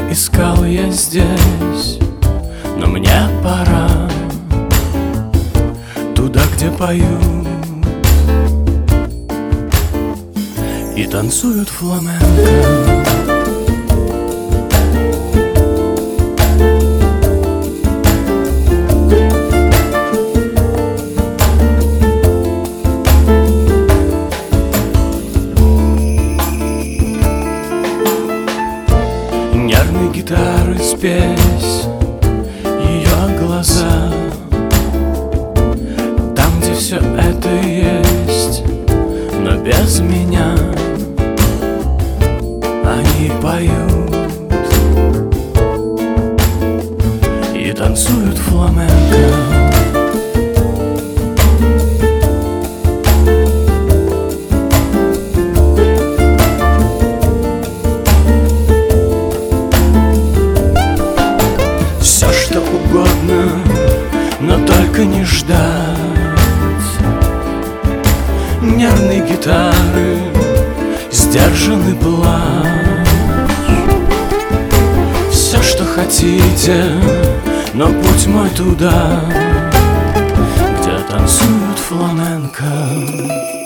искал я здесь, но мне пора туда, где поют и танцуют фламенко. Нервной гитары спесь ее глаза, там, где все это есть, но без меня. Они поют и танцуют фламенко. Все, что угодно, но только не ждать нервной гитары, сдержанный плач. Все, что хотите, но путь мой туда, где танцуют фламенко.